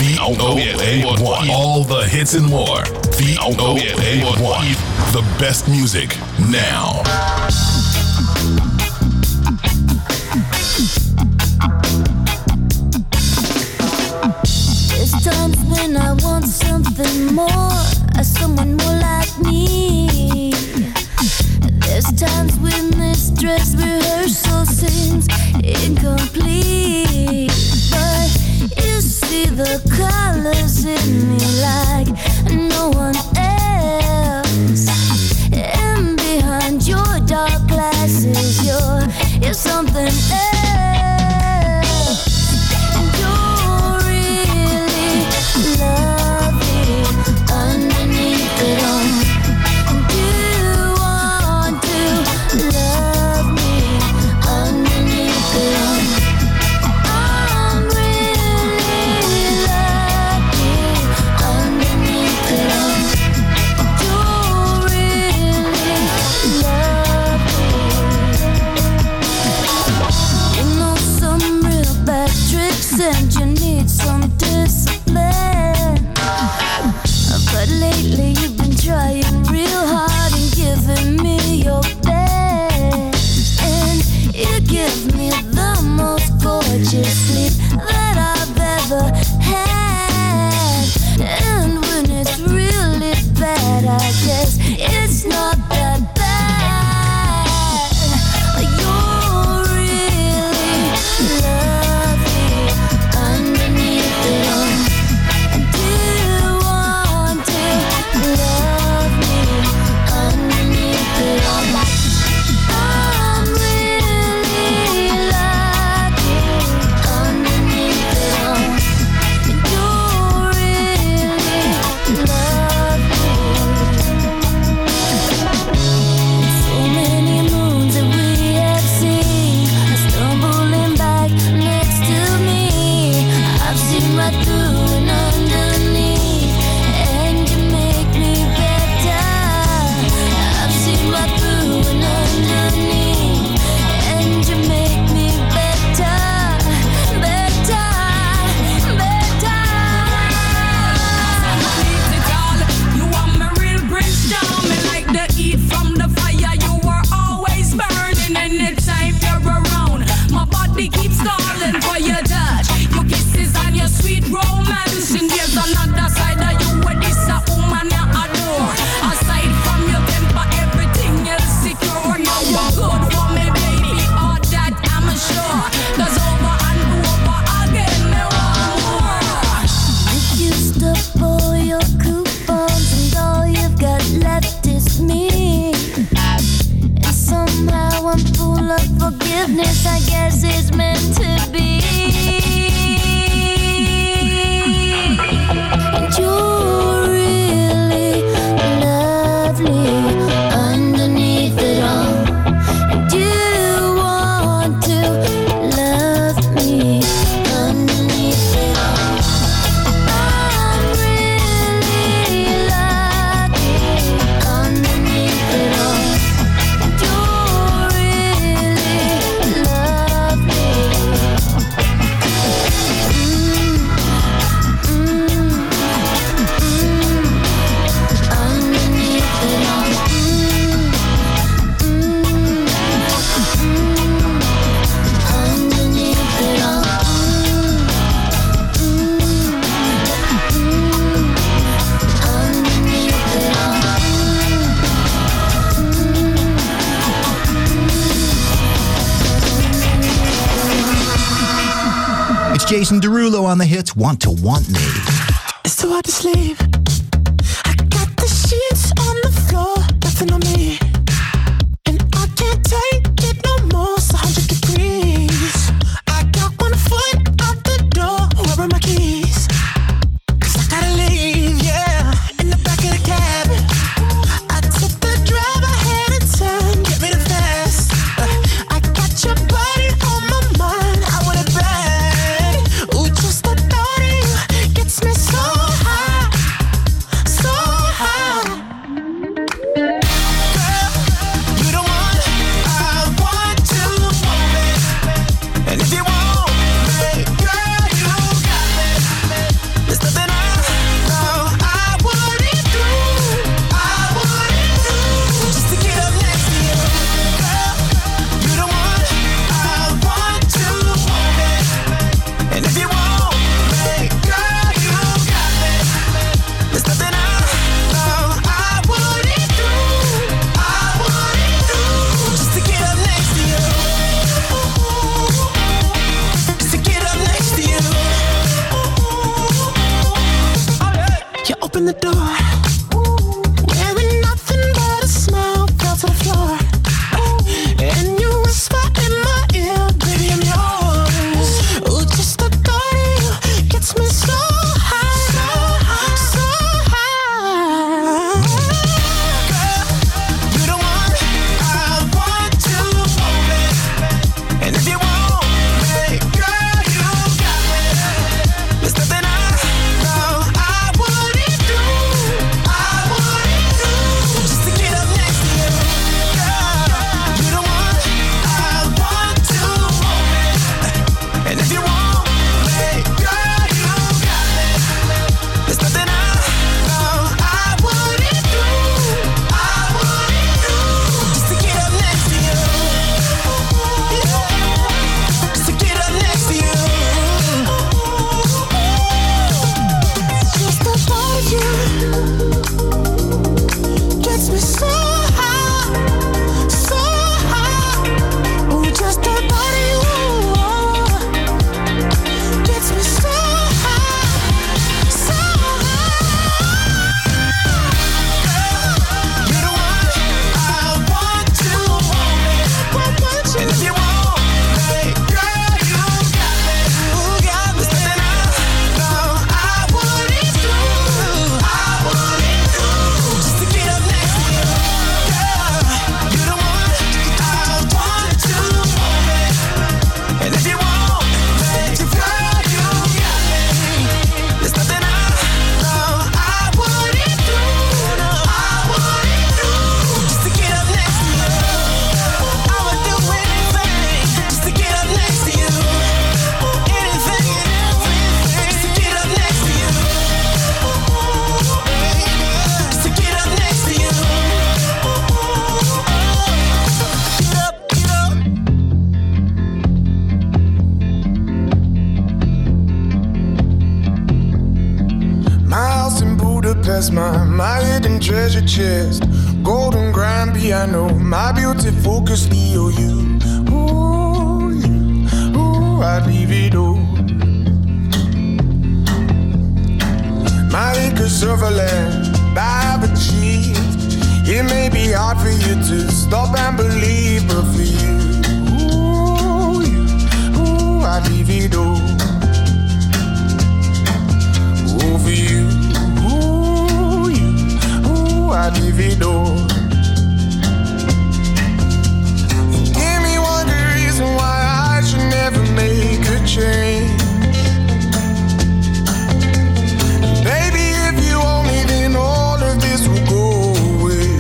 VOA1. All the hits and more. VOA1. The best music now. There's times when I want something more, someone more like me. There's times when this dress rehearsal seems incomplete, but you see the colors in me like no one else. And behind your dark glasses, you're something else. And you're really lovely underneath it all. Do you want to love me underneath it all? I'm really lucky underneath it all. You're really lovely. You know some real bad tricks and you need some discipline. But lately you've been trying real hard and giving me your best. And you give me the most gorgeous sleep that I've ever had. And when it's really bad, I guess it's not that bad. You're really lovely underneath it all. Do you want to love me underneath it all? I'm really lucky underneath it all. You're really lovely. So many moons that we have seen are stumbling back next to me. I've seen right through and underneath, and you make me better. I've seen right through and underneath, and you make me better, better, better. You are my real Bridgestone, me like the heat from the fire. You were always burning anytime you're around. My body keeps calling for your touch, your kisses and your sweet romance. And there's another side of you where this a woman you adore. Aside from your temper, everything else secure. You are good for me, baby, all that I'm sure. 'Cause over and over again, me want more. You used up all your coupons and all you've got left is me. And somehow I'm full of forgiveness, I guess it's meant to be. And you're really lovely underneath it all. And you want to love me underneath it all. I'm really lucky underneath it all. You're really lovely. Jason Derulo on the hits Want to Want Me. It's too hard to sleep. I got the sheets on the floor, nothing on me. And I can't take it no more, it's 100 degrees. I got 1 foot out the door, where are my keys? 'Cause I gotta leave, yeah, in the back of the cab. I took the drive, I had a turn, get me the fast. I got your body on my mind, I want it bad. Ooh, just the thought of you gets me so high. open the door. Wearing nothing but a smile, fell to the floor. And you whisper in my ear, baby, I'm yours. Ooh, just the thought of you gets me so high, so high, so high. Girl, you the one I want to hold me. And if you want me, girl, you got me. There's nothing I know I wouldn't do, just to get up next to you. Girl, you the one I want to hold me. And if you want me, girl, you got me. There's nothing I know I wouldn't do, just to get up next to you. Just to get up next to you. Just the thought of you gets me so high, so high. Ooh, just the thought of you gets me so high, so high. Girl, you're the one I want to hold me. And if you want me, girl, you got me. There's nothing I know I wouldn't do, just to get up next to you. Girl, you're the one I want to hold me. And if you want me, girl, you got me. There's nothing I know I wouldn't do, just to get up next to you. I would do anything just to get up next to you. Anything and everything just to get up next to you. Just to get up next to you. Get up, get up. My house in Budapest, my hidden treasure chest, golden grand piano, my beauty focus EOU. Ooh, I'd leave it all. My acres of land I've achieved. It may be hard for you to stop and believe, but for you, I'd leave it all. For you, I'd leave it all. Give me one good reason why I should never make a change. Baby, if you owe me, then all of this will go away.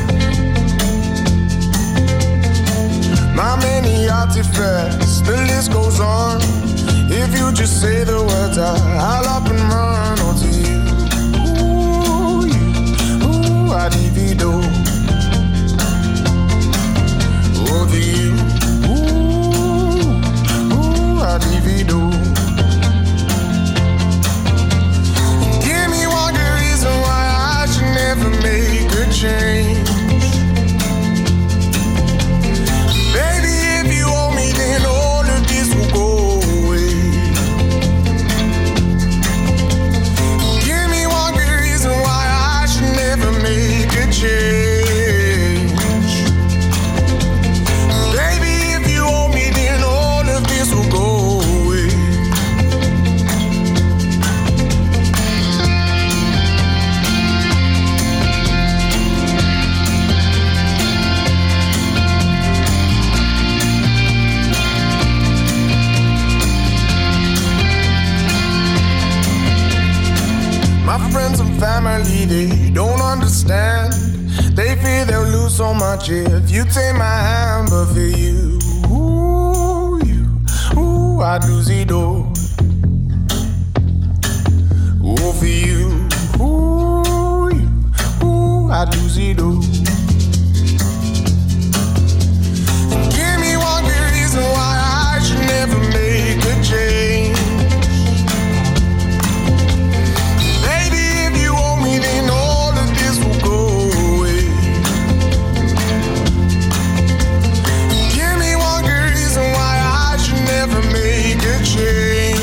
My many artifacts, the list goes on. If you just say the words, I'll up and run onto you. I'd leave it all. Over you. I'd leave it all. Give me one good reason why I should never make a change. Baby, if you owe me, then all of this will go away. Give me one good reason why I should never make a change. Baby, if you owe me, then all of this will go away. My friends and family, they don't understand. They fear they'll lose so much if you take my hand. But for you, I'd lose it all. Oh, for you, I'd lose it all. Give me one good reason why I should never make a change. Baby, if you owe me, then all of this will go away. Give me one good reason why I should never make a change.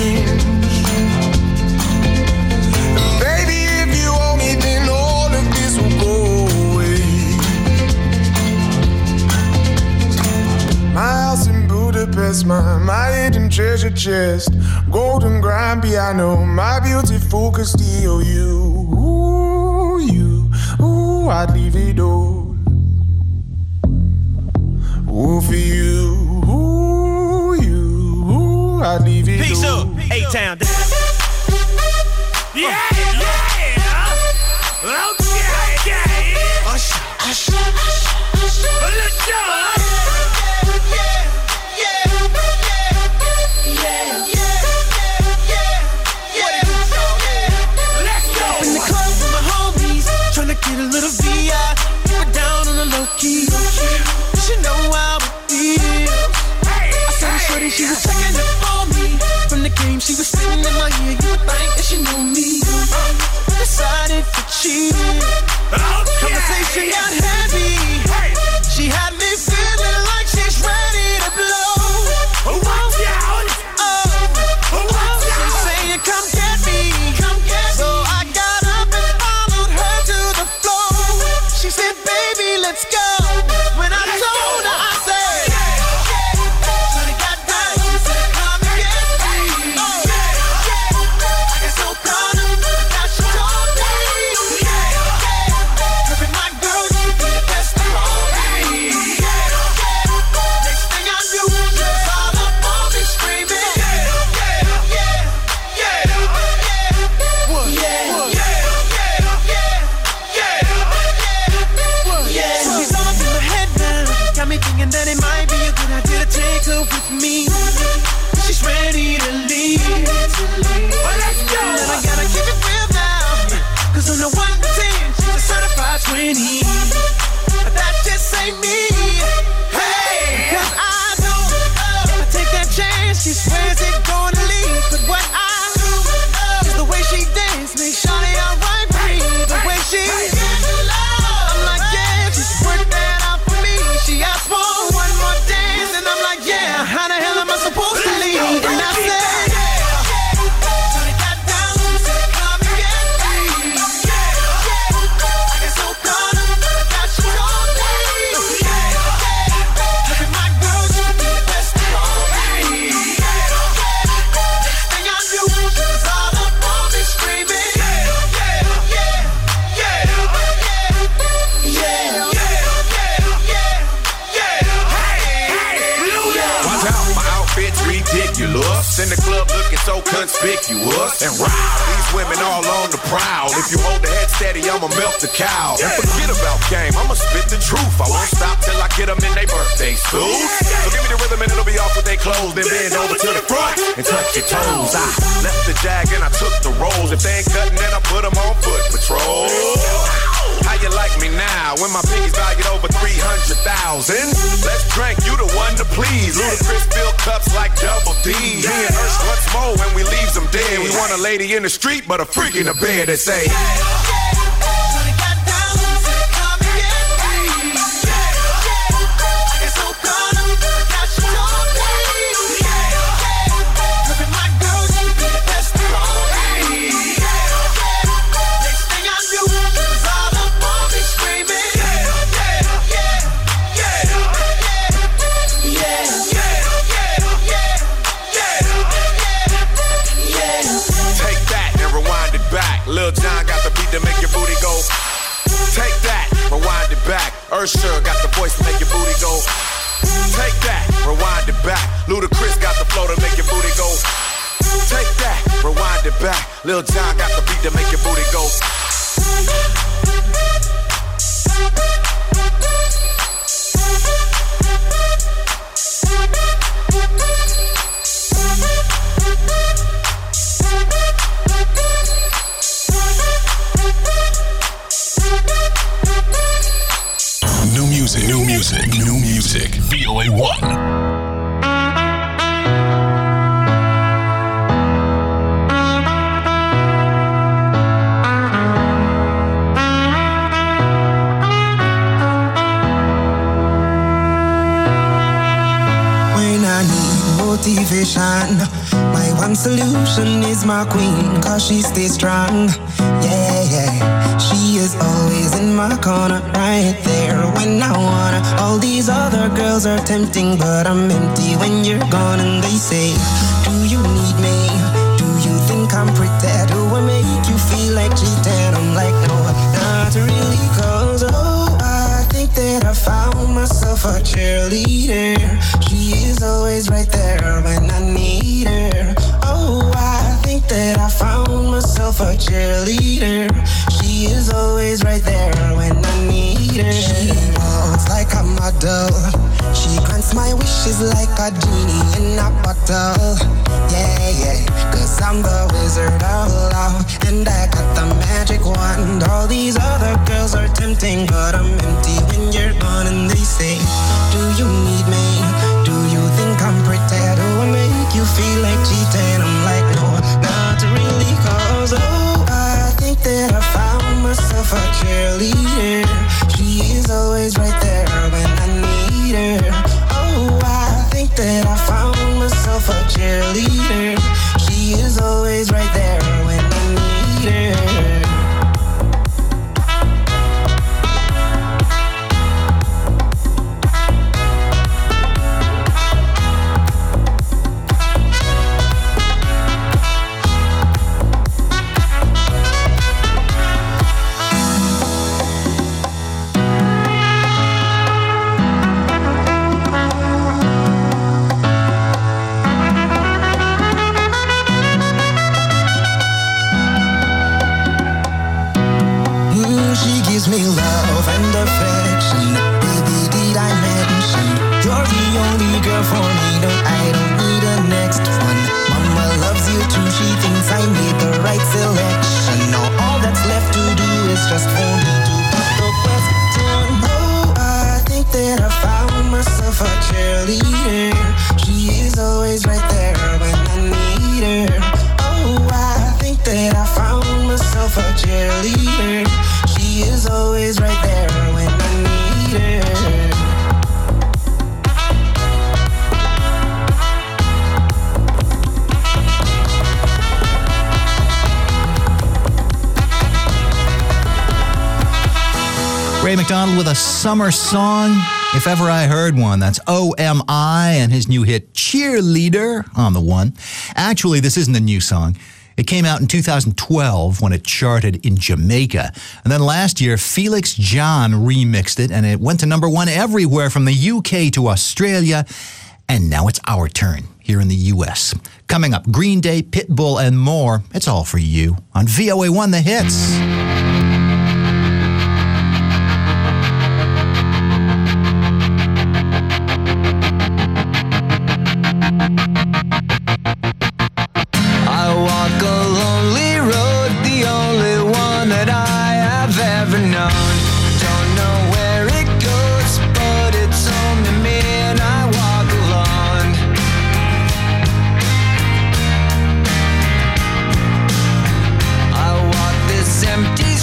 past, my hidden treasure chest. Golden grand piano, my beautiful Castillo. Ooh, I'd leave it all. Ooh, for you, I'd leave it all. Peace up, A-Town. Yeah. Okay. Let's go. Get a little VI, put down on the low key. She know how it feels. I saw the shorty, she was checking up on me. From the game, she was spitting in my ear. You would think that she knew me. Decided to cheat. Conversation got heavy. She had me feeling like she's ready to blow. Watch out! She's saying, come get me. So I got up and followed her to the floor. She said, baby, let's go. When I told her, I said, Shorty got down, she said, come and get me. I got so proud of her, now she told me. Her and my girl, she be the best around me. Next thing I knew, she was all up on me screaming. Thinking that it might be a good idea to take her with me. She's ready to leave. Well, let's go. And I gotta keep it real now, cause on the 1 to 10, she's a certified 20. But that just ain't me. Hey, cause I know if I take that chance, she swears it's gonna leave. But what I do is the way she dance makes Shawty alright for me. The way she I'm like, yeah, just work that out for me. She asked for one more dance, and I'm like, yeah, how the hell am I supposed to leave? And I said, Shawty got down, she said, come and get me. I got so proud of her, now she told me. Look at my girl, she be the best around me. Next thing I knew, she was all up on me screaming. Ridiculous. In the club looking so conspicuous. And wow, these women all on the prowl. If you hold the head steady, I'ma melt the cow. And forget about game, I'ma spit the truth. I won't stop till I get them in their birthday suits. So give me the rhythm and it'll be off with their clothes. Then bend over to the front and touch your toes. I left the jag and I took the rolls. If they ain't cutting, then I put them on foot patrol. How you like me now when my piggy's valued over 300,000? Let's drink, you the one to please. Ludacris fill cups like Double D. Me and Ursh once more when we leaves them dead. We want a lady in the street, but a freak in the bed that say, Lil Jon got the beat to make your booty go. Take that, rewind it back. Usher got the voice to make your booty go. Take that, rewind it back. Ludacris got the flow to make your booty go. Take that, rewind it back. Lil Jon got the beat to make your booty go. New music. VOA 1. Motivation. My one solution is my queen, cause she stays strong. Yeah, yeah. She She is always in my corner, right there when I wanna. All these other girls are tempting, but I'm empty when you're gone. And they say, do you need me? Do you think I'm pretty? Do I make you feel like cheating? I'm like, no, not really, cause I think that I found myself a cheerleader. She is always right there when I need her. Oh, I think that I found myself a cheerleader. She is always right there when I need her. She walks like a model. She grants my wishes like a genie in a bottle. Yeah, yeah, cause I'm the wizard of love, and I got the magic wand. All these other girls are tempting, but I'm empty when you're gone. And they say, do you need me? Do you think I'm pretty? Do I make you feel like cheating? I'm like, no, not really, cause I think that I found myself a cheerleader. She is always right there when I need her. Oh, I think that I found myself a cheerleader. She is always right there when I need her. Me love and affection. Baby, did I mention you're the only girl for me? No, I don't need a next one. Mama loves you too. She thinks I made the right selection. Now all that's left to do is just for me to put the question. Oh, I think that I found myself a cheerleader. She is always right there when I need her. Oh, I think that I found myself a cheerleader. She is always right there when I need her. Ray McDonald with a summer song, if ever I heard one. That's OMI and his new hit Cheerleader on the one. Actually, this isn't a new song. It came out in 2012 when it charted in Jamaica. And then last year, Felix John remixed it, and it went to number one everywhere from the UK to Australia. And now it's our turn here in the US. Coming up, Green Day, Pitbull, and more. It's all for you on VOA1 The Hits. Empty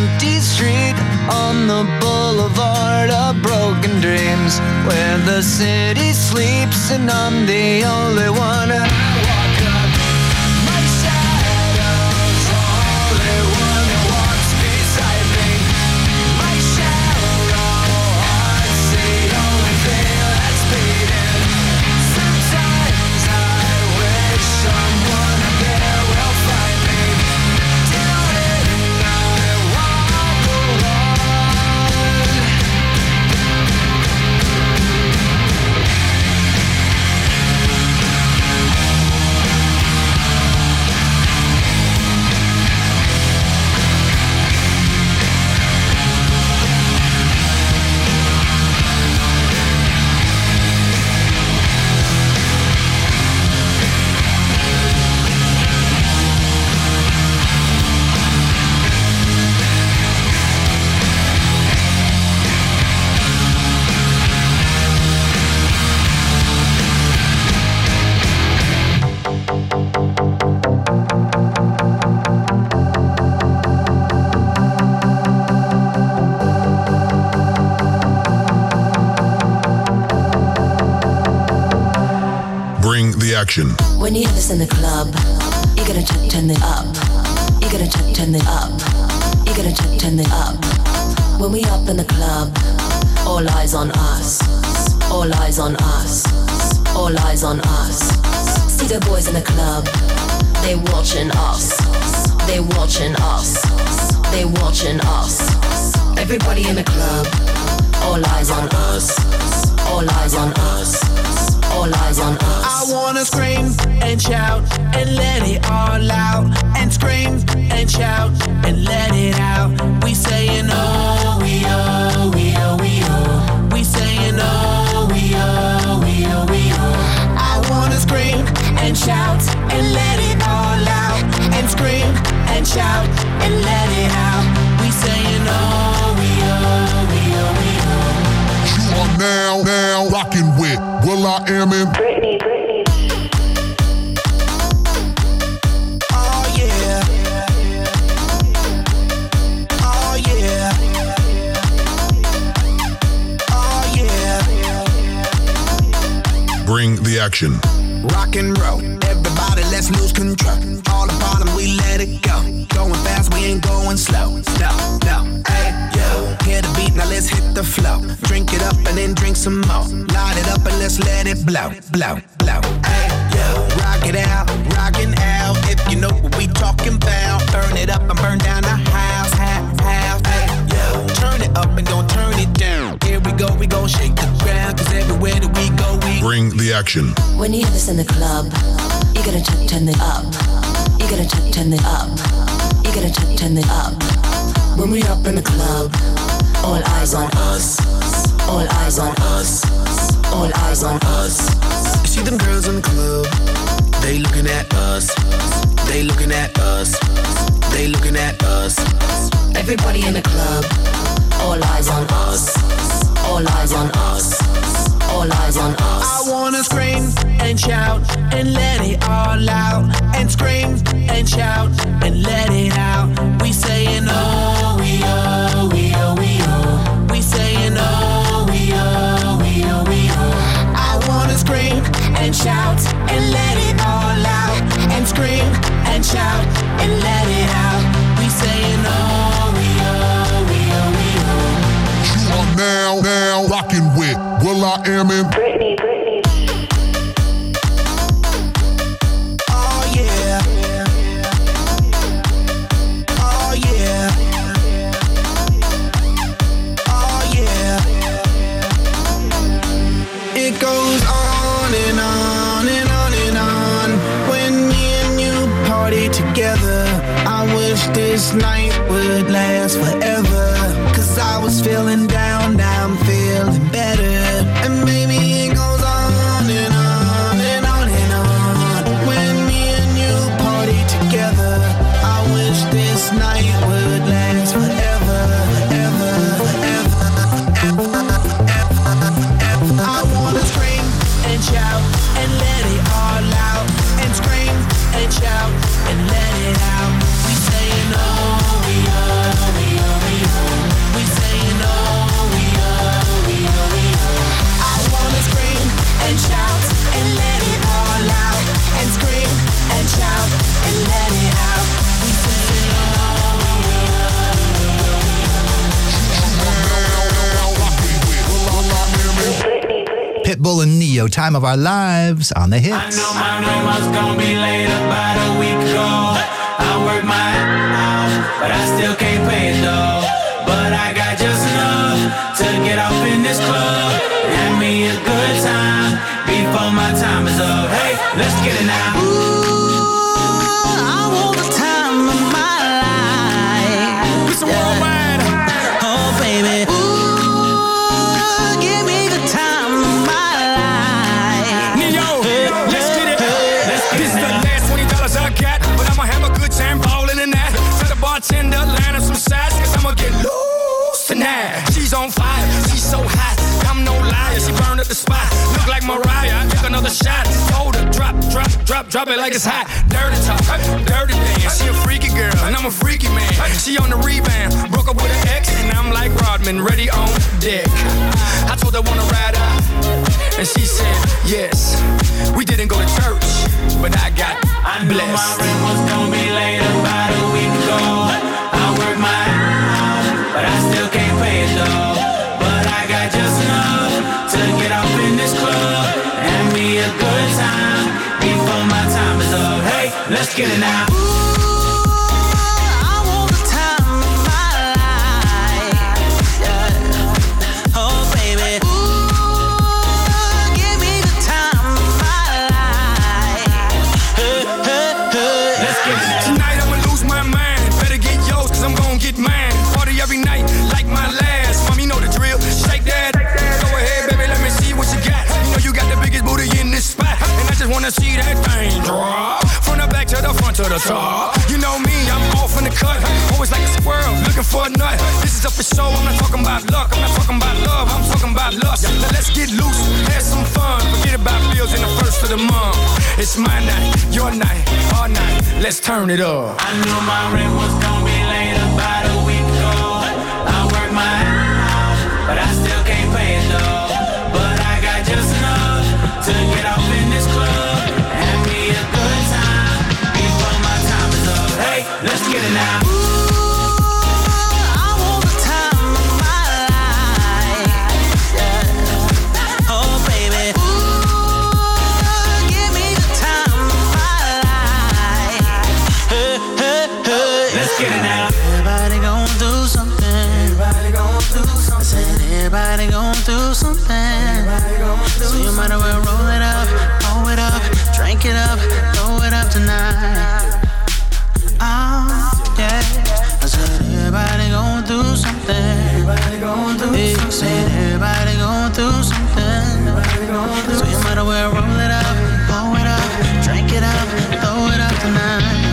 empty street on the boulevard of broken dreams, where the city sleeps and I'm the only one. And I walk up, my shadow's the only one who walks beside me. My shallow heart's the only thing that's beating. Sometimes I wish someone up there will find me. Till then I walk alone. Bring the action. When you hear this in the club, you gotta turn it up. You gotta turn it up. You gotta turn it up. When we up in the club, all eyes on us. All eyes on us. All eyes on us. See the boys in the club, they watching us. They watching us. They watching us. Everybody in the club, all eyes on us. All eyes on us. All eyes on us. I wanna scream and shout and let it all out. And scream and shout and let it out. We saying oh, we oh, we oh, we oh. We saying oh, we oh, we oh, we oh. I wanna scream and shout and let it all out. And scream and shout and let it out. We saying oh, we oh, we oh, we oh. You are now rocking with will.i.am in Britney. Oh yeah. Oh yeah. Oh yeah. Bring the action. Rock and roll, everybody let's lose control. All the bottom we let it go. Going fast, we ain't going slow. No, hey, yo. Hear the beat, now let's hit the flow. Drink it up and then drink some more. Light it up and let's let it blow. Hey, yo. Rock it out, rockin' out. If you know what we talking about. Burn it up and burn down the house. Hey, yo. Turn it up and don't turn it down. Here we go shake the ground. Cause everywhere that we go, we Bring the action. When you hear this in the club, you gotta turn it up. You gotta turn it up. You gotta turn it up. When we up in the club, all eyes on us. All eyes on us. All eyes on us. See them girls in the club, they looking at us. They looking at us. They looking at us. Everybody in the club, all eyes on us. All eyes on us. All eyes on us. I wanna scream and shout and let it all out. And scream and shout and let it out. We saying oh, we oh, we oh, we oh. We saying oh, we oh, we oh, we oh. I wanna scream and shout and let it all out. And scream and shout and let it out. We saying oh, we oh, we oh, we oh. You are now rocking with will.i.am in Britney. Oh yeah. Oh yeah. Oh yeah. It goes on and on and on and on. When me and you party together, I wish this night would last forever. Cause I was feeling down, now I'm feeling better. And maybe it goes on and on and on and on. When me and you party together, I wish this night would last forever, forever, forever, forever. I wanna scream and shout and let it all out. And scream and shout and let it out. We saying oh, we oh, we oh. Pitbull and Neo, Time of Our Lives on the Hits. I know my rent was gonna be late about a week ago. I worked my ass off, but I still can't pay it though. But I got just enough to get off in this club. Have me a good time before my time is up. Hey, let's get it now. I want the time of my life. It's a worldwide. Oh, baby. Ooh, give me the time of my life. Neo, let's get it. This is the last $20 I got, but I'ma have a good time balling in that. Tell the bartender, line up some sides, cause I'ma get loose tonight. She's on fire, she's so hot, I'm no liar. She burned up the spot, look like Mariah. I took another shot, hold her, drop it like it's hot. Dirty talk, dirty dance. She a freaky girl, and I'm a freaky man. She on the rebound, broke up with an ex, and I'm like Rodman, ready on deck. I told her wanna ride out, and she said yes. We didn't go to church, but I got blessed. I knew my rent was gonna be late about a week ago. I worked my ass off, but I still can't pay it though. But I got just enough to get off in this club and me a good time before my time is up. Hey, let's get it now. Wanna see that thing drop from the back to the front to the top. You know me, I'm off in the cut. Always like a squirrel, looking for a nut. This is up for show, I'm not talking about luck. I'm not talking about love, I'm talking about lust. Now let's get loose, have some fun. Forget about bills in the first of the month. It's my night, your night, our night. Let's turn it up. I knew my rent was gonna be late about a week ago. I worked my ass off, but I still can't pay it though. But I got just enough to get off in this club. Let's get it now. I want the time of my life. Oh, baby. Ooh, give me the time of my life. Let's get it now. Everybody gon' do something. Everybody gon' do something. Everybody gon' do something. So you might as well roll it up, drink it up, throw it up tonight. Oh, yeah. I said everybody gon' do something. Everybody gon' do something. Said everybody gon' do something. So you might as well roll it up, blow it up, drink it up, throw it up tonight.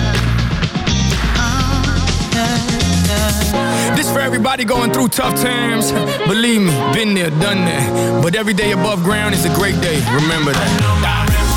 Oh, yeah. This for everybody going through tough times. Believe me, been there, done that. But every day above ground is a great day. Remember that.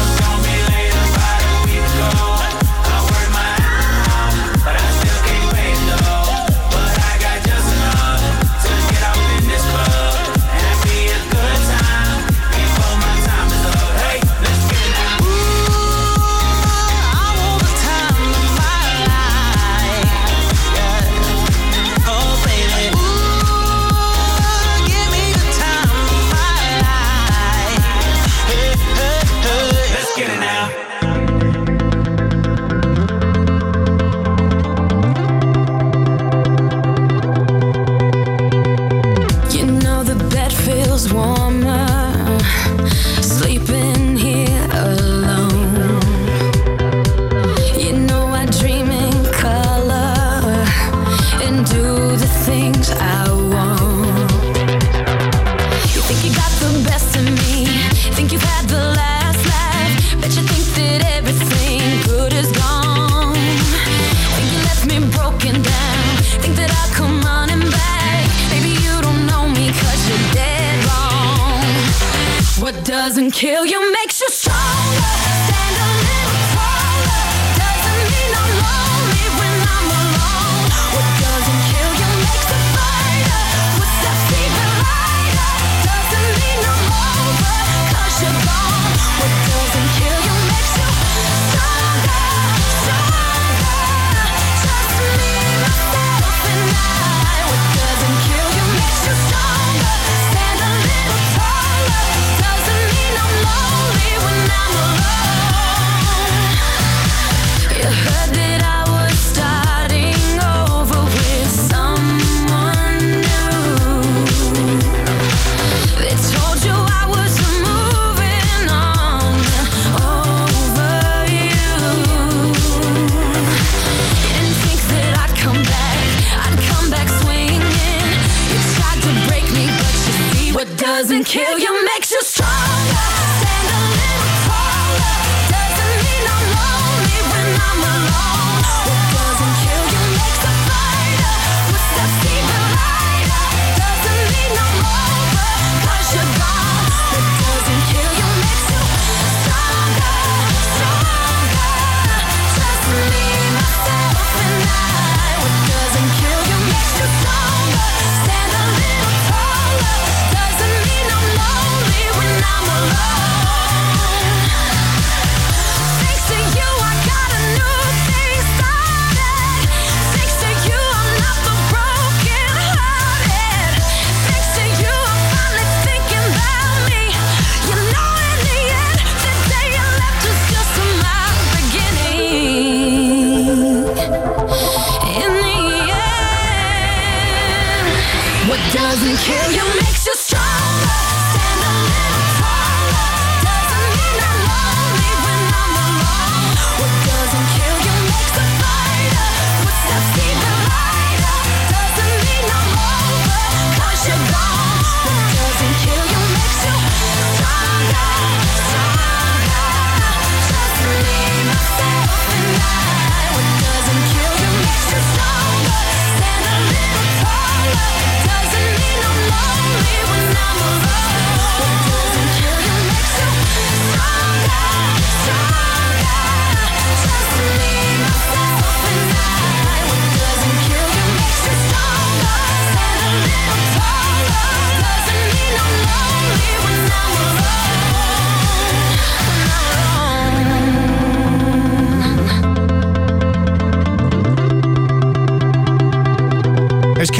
Doesn't kill you, makes you stronger. Stand a little taller. Doesn't mean I'm lonely when I'm alone. What doesn't kill you makes a fighter. Footsteps even lighter. Doesn't mean I'm over, 'cause you're gone. What doesn't kill you makes you stronger, stronger. Just me, myself, and I. What doesn't kill you makes you stronger. Stand a little taller. Doesn't mean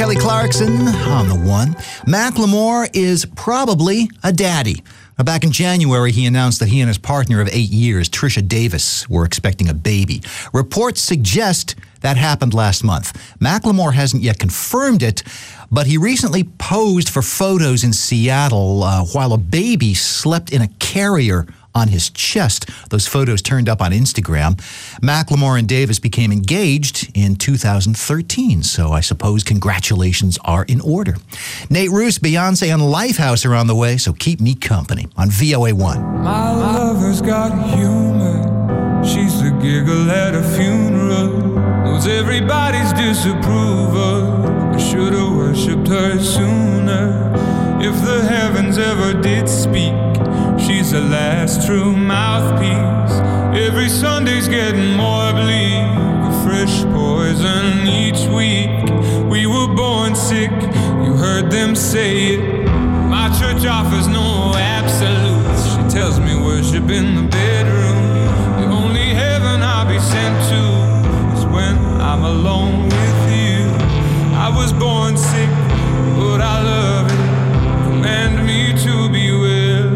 Kelly Clarkson on the one. Macklemore is probably a daddy. Back in January, he announced that he and his partner of 8 years, Trisha Davis, were expecting a baby. Reports suggest that happened last month. Macklemore hasn't yet confirmed it, but he recently posed for photos in Seattle while a baby slept in a carrier on his chest. Those photos turned up on Instagram. Macklemore and Davis became engaged in 2013, so I suppose congratulations are in order. Nate Roos, Beyonce, and Lifehouse are on the way, so keep me company on VOA1. My lover's got humor. She's the giggle at a funeral. Knows everybody's disapproval. I should've worshipped her sooner. If the heavens ever did speak, she's the last true mouthpiece. Every Sunday's getting more bleak, a fresh poison each week. We were born sick, you heard them say it. My church offers no absolutes. She tells me worship in the bedroom. The only heaven I'll be sent to is when I'm alone with you. I was born sick, but I love it. Command me to be well.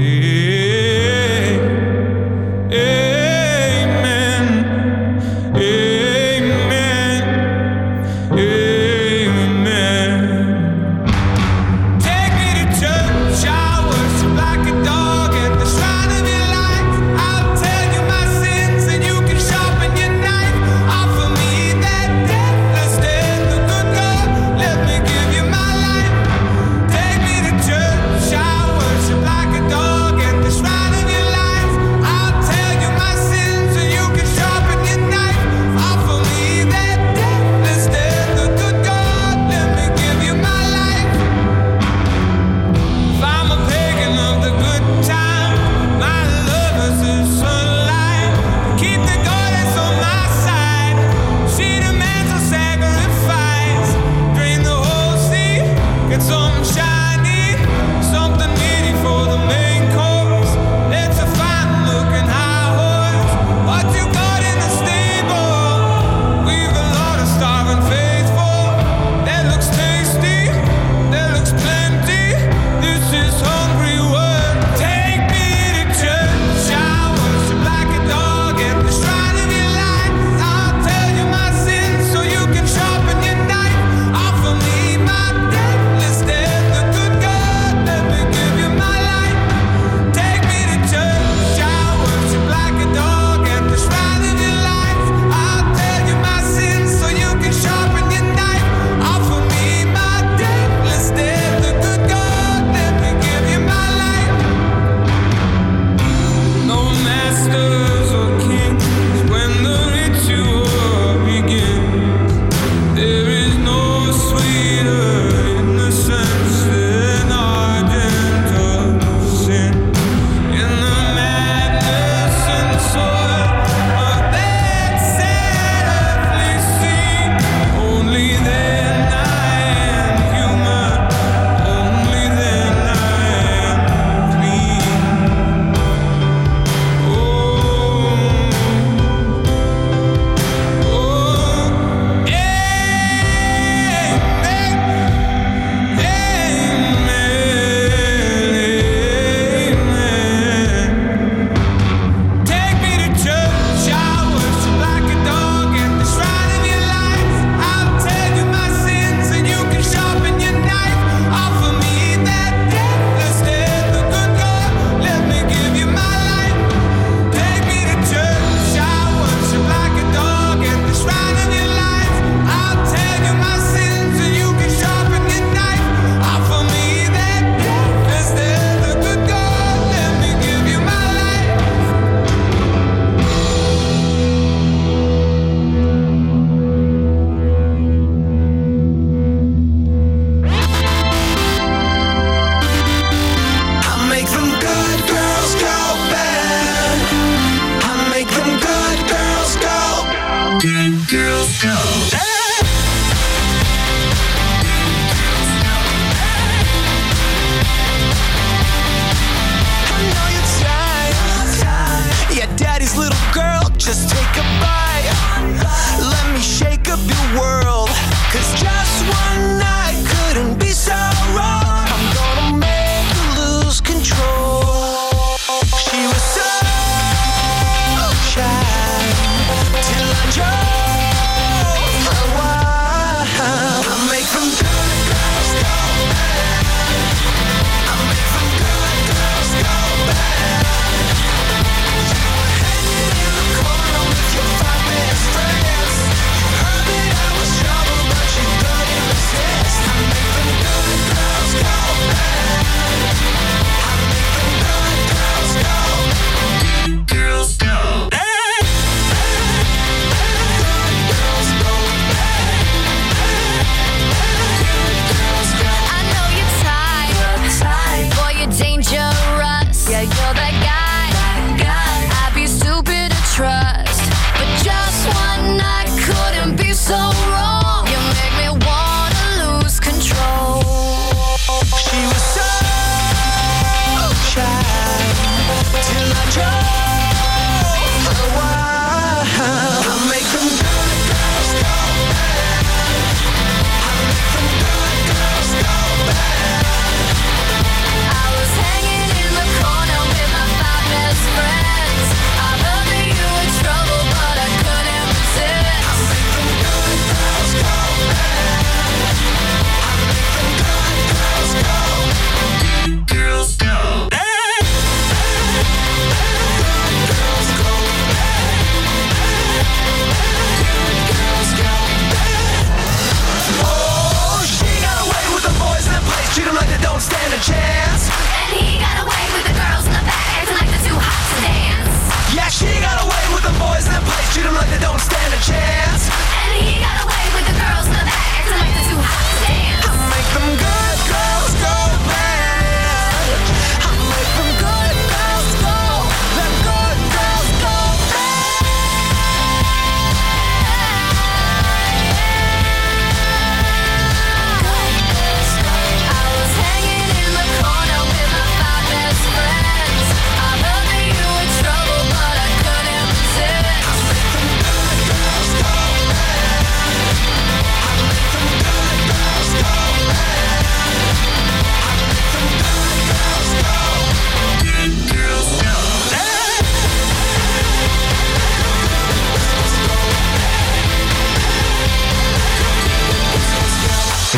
Just take a bite. Let me shake up your world. 'Cause just one night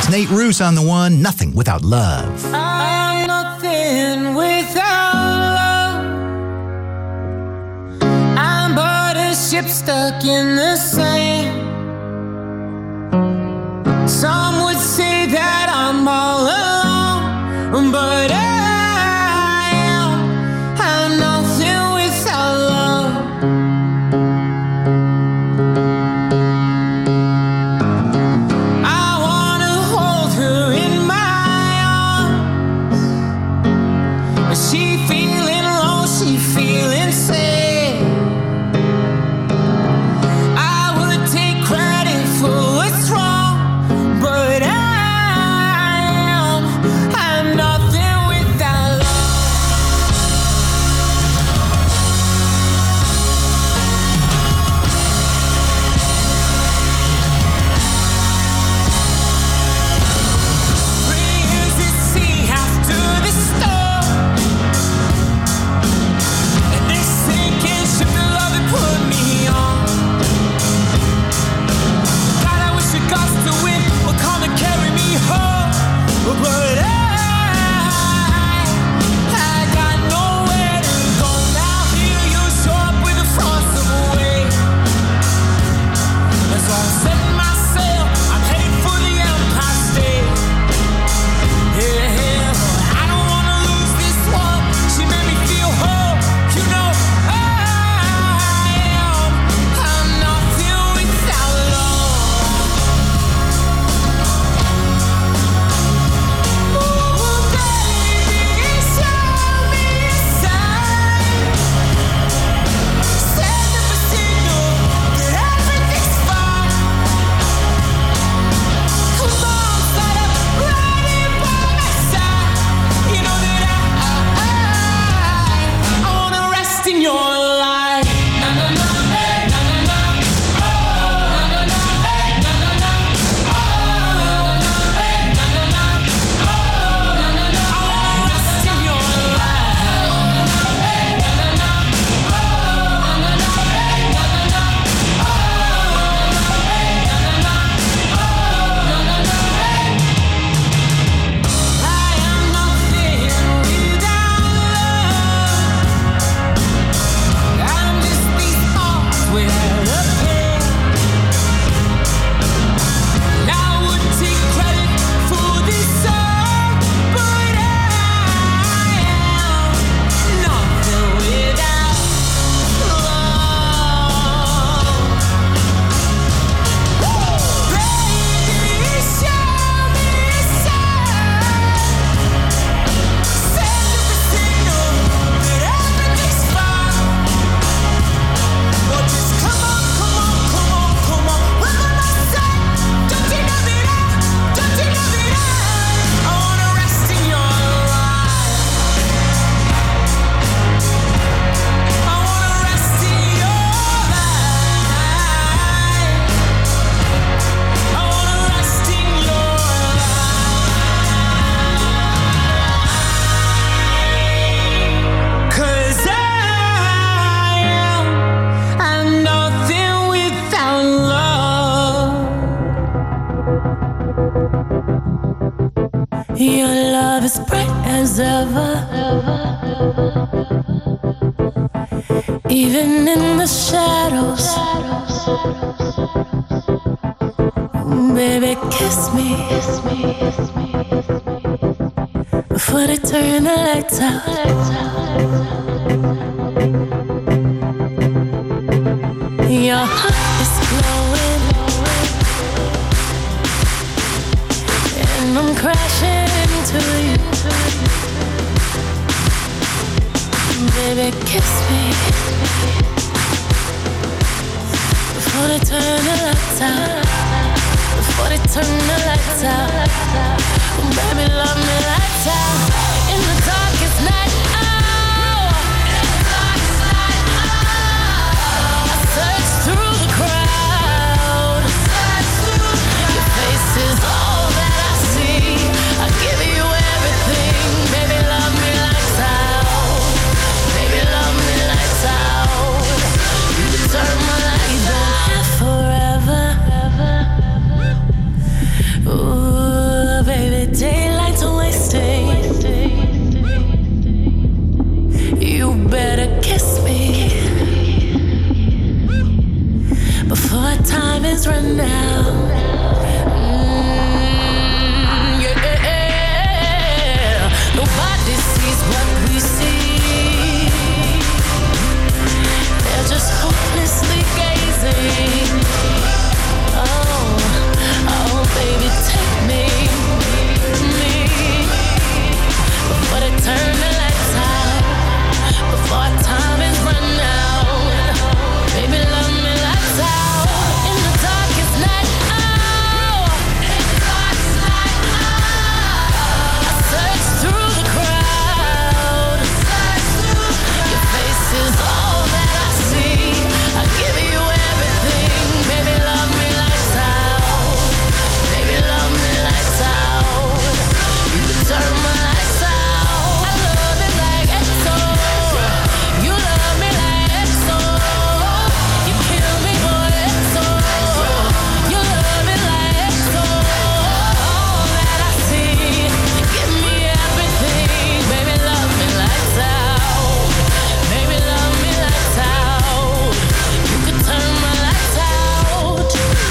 It's Nate Roos on the one, Nothing Without Love. I'm nothing without love. I'm but a ship stuck in the sand. Some would say that I'm all alone, but I'm nothing without love. I wanna hold her in my arms. She feeling low, she feeling sad. I would take credit for what's wrong, but I'm nothing without love. But I got nowhere to go now. Here you show up with a frost away. And so I'm setting my sail. I'm headed for the Empire State. Yeah, but I don't wanna lose this one. She made me feel whole. You know I'm nothing without love. In your life, na na na, hey, na na na, oh, na na na, hey, na na na, oh, hey, na na na, oh, na na na. I wanna rest in your life, hey, na na na, oh, na na na, hey, na na na, oh, hey, na na na, oh, na na na, hey. I am nothing without love. I'm just these arms without a pair. And I would take credit for this song, but I am nothing without love. Baby, show me a sign. Send up a signal that everything's fine. Well, just come on, come on, come on, come on. We're gonna say, don't you know that don't you know that I wanna rest in your life. I wanna rest in your life. I wanna rest in your life. 'Cause I'm nothing without love. Your love is bright as ever, even in the shadows. Baby, kiss me before they turn the lights out. Your heart is glowing, and I'm crashing into you. Baby, kiss me before they turn the lights out. Before they turn the lights out. Baby, love me lights out. In the darkest night. Search through the crowd. Your face is all that I see. I give you everything. Baby, love me lights out. Baby, love me lights out. You can turn my lights out forever. Ooh. is run out. Yeah. Nobody sees what we see. They're just hopelessly gazing. Oh, baby, take me. Before they turn the lights out, before our time is run out. Baby, love me lights out. In the darkest night, oh. In the darkest night, oh. I search through the crowd. Your face is all that I see. I give you everything. Baby, love me lights out. Baby, love me lights out. You can turn my lights out. I love it like EXO. You love me like EXO. You kill me for EXO. You love it like EXO. All that I see. Give me everything. Baby, love me lights out. Baby, love me lights out. You can turn my lights out.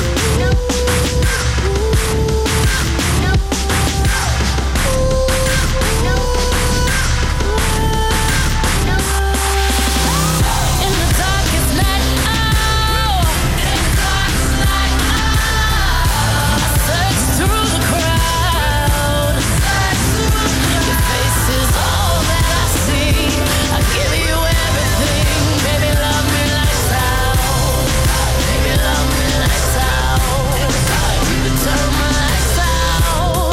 In the darkest night, oh. In the darkest night, oh. I search through the crowd. Your face is all that I see. I give you everything. Baby, love me lights out. Baby, love me lights out. You can turn my lights out.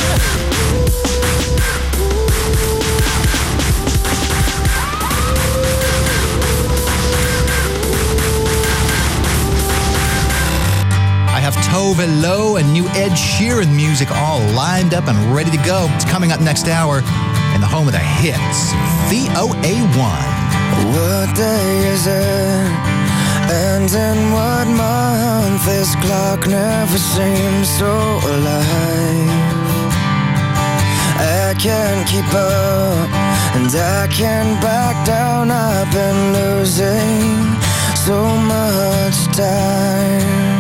I have Tove Lo and new Ed Sheeran music all lined up and ready to go. It's coming up next hour in the home of the hits, VOA1. What day is it? And in what month? This clock never seems so alive. I can't keep up and I can't back down. I've been losing so much time.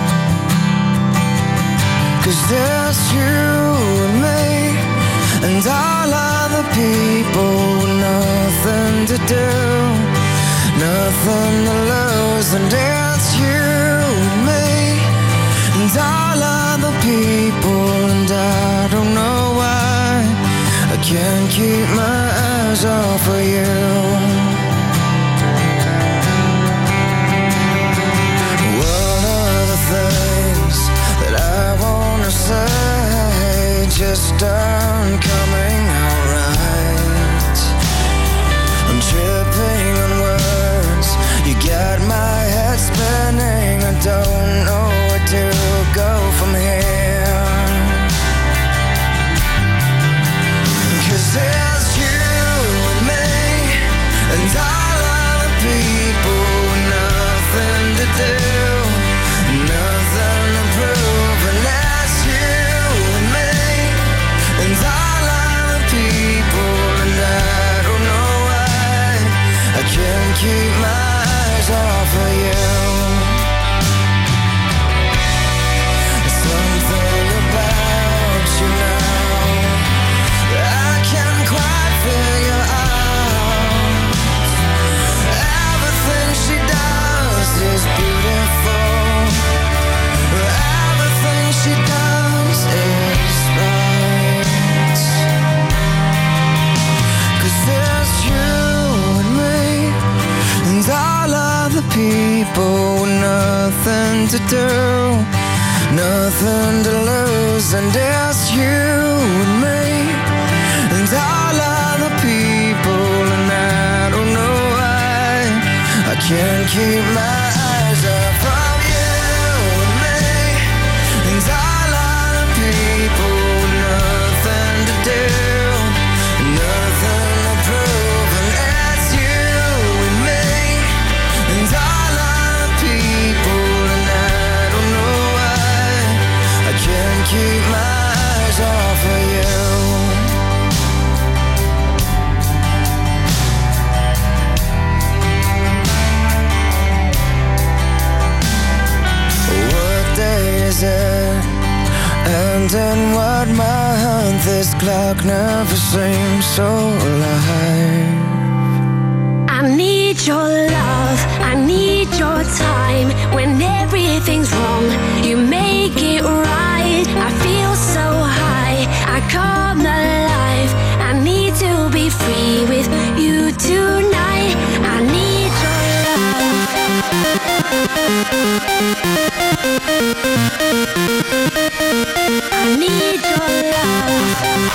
'Cause there's you and me and all other people with nothing to do, nothing to lose. And it's you and me and all other people, and I don't know why I can't keep my eyes off of you. One of the things that I wanna say just aren't coming out right. I'm tripping on words. You got my head spinning. I don't know where to go from here. 'Cause there's you and me and all other people with nothing to do, nothing to prove. And that's you and me and all other people, and I don't know why I can't keep my eyes off of you. Something about you now that I can't quite figure out. Everything she does is beautiful. Everything she does is right. 'Cause there's you and me and all other people with nothing to do, nothing to lose. And there's you and me and all other people, and I don't know why I can't keep my eyes off of you and me and all other people with nothing to do, nothing to prove. And it's you and me and all other people, and I don't know why I can't keep my eyes off of you. this clock never seems so alive. I need your love, I need your time. When everything's wrong, you make it right. I feel so high, I come alive. I need to be free with you tonight. I need your love. I need your love.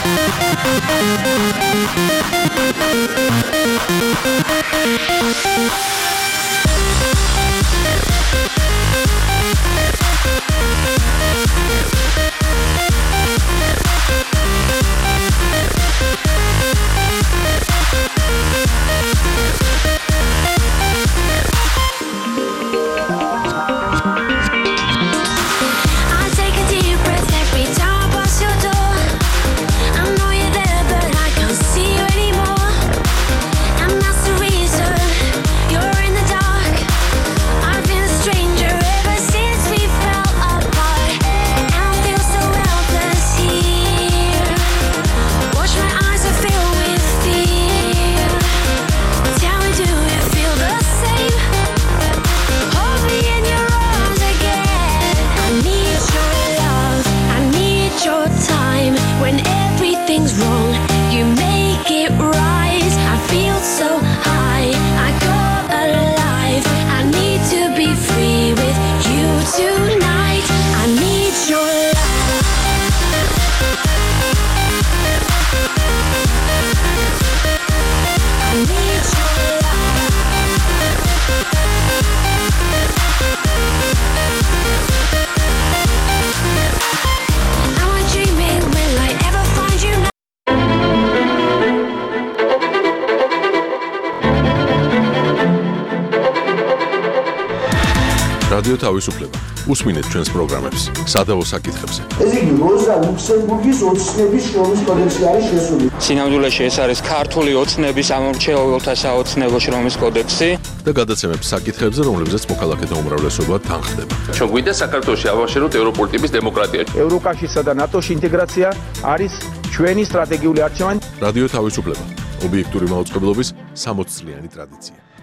რადიო თავისუფლება. უსმინეთ ჩვენს პროგრამებს. სადავო საკითხებზე. ეს იგი როზა ლუქსემბურგის ოცნების შრომის კოდექსი არის შესული. სინამდვილეში ეს არის ქართული ოცნების ამორჩეულთა საოცნებო შრომის კოდექსი და გადაცემებს საკითხებზე, რომლებზეც მოქალაქეთა უმრავლესობა თანხდება. ჩვენ გვინდა საქართველოში ავაშეროთ ევროპული ტიპის დემოკრატია. ევროკავშირსა და ნატოს ინტეგრაცია არის ჩვენი სტრატეგიული არჩევანი. რადიო თავისუფლება. ობიექტური მაუწყებლობის 60 წლიანი ტრადიცია.